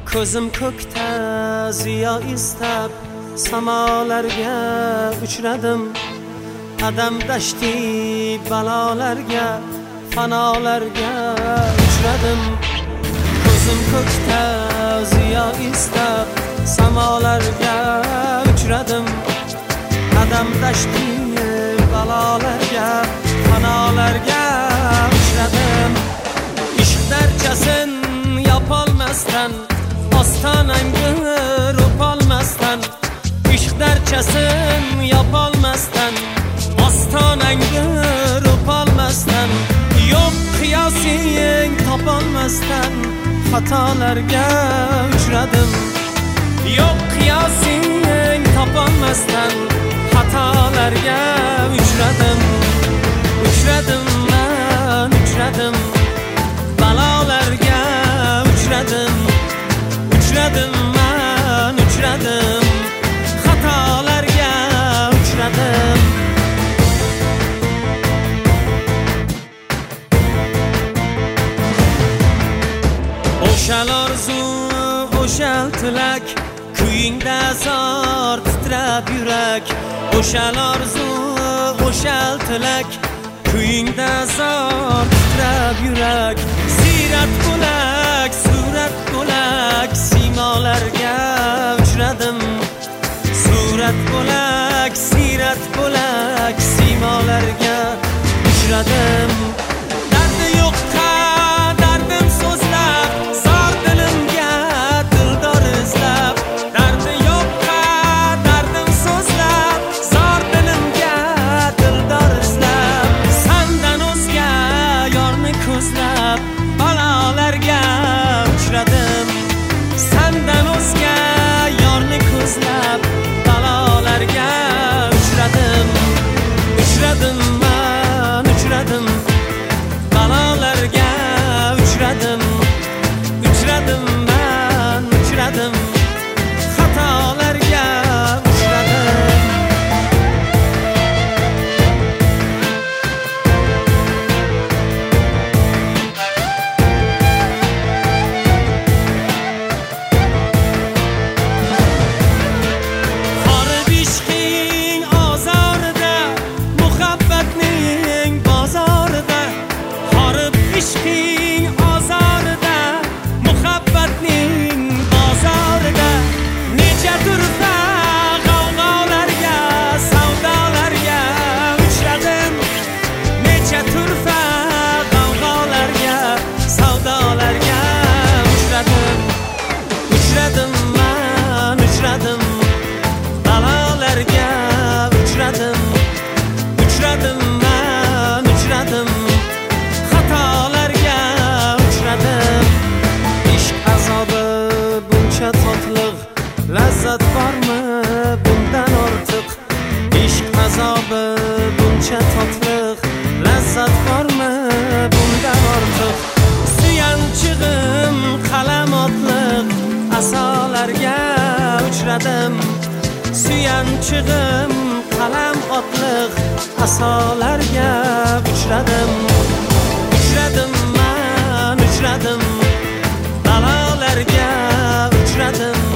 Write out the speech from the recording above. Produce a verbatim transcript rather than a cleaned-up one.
ko'zim ko'kda ziyo istab samolarga uchradim. Qadam dashti balolarga, fanolarga uchradim. Ko'zim ko'kda ziyo istab samolarga uchradim. Qadam dashti balolarga, fanolarga uchradim. Ishq darchasin yopolmasdan, ostonangni o'polmasdan. Ishq darchasin yopolmasdan, ostonangni o'polmasdan. Yo'q qiyosing topolmasdan, xatolarga uchradim. Yo'q qiyosing topolmasdan, xatolarga uchradim. Uchradim men, uchradim balolarga uchradim. Uchradim men, uchradim xatolarga uchradim. O'shal orzu, o'shal tilak, kuyingda zor titrab yurak. O'shal orzu, o'shal tilak, kuyingda zor titrab yurak. Siyrat bo'lak, surat bo'lak, simolarga uchradim. Surat bo'lak, siyrat bo'lak, simolarga uchradim. Dardi yo'qqa dardim so'zlab, zor dilimga dildor izlab. Dardi yo'qqa dardim so'zlab, zor dilimga dildor izlab. Sandan o'zga yorni ko'zlab, balolarga uchradim. Sandan o'zga yorni ko'zlab, balolarga uchradim. Uchradim men, uchradim balolarga uchradim. Uchradim men, uchradim xatolarga uchradim. Horib ishqing ozorida, muhabbatning bozorida. Horib ishqing ozorida, muhabbatning bozorida. Necha turfa g'avg'olarga, savdolarga uchradim. Necha turfa g'avg'olarga, savdolarga uchradim. Uchradim men, uchradim balolarga uchradim. Uchradim men, uchradim xatolarga uchradim. Ishq azobi buncha totliq, lazzat bormi bundan ortiq? Ishq azobi buncha totliq, lazzat bormi bundan ortiq? Suyanchig'im qalam otliq, asolarga uchradim. Suyanchig'im qalam otliq, asolarga uchradim. Uchradim men, uchradim balolarga uchradim.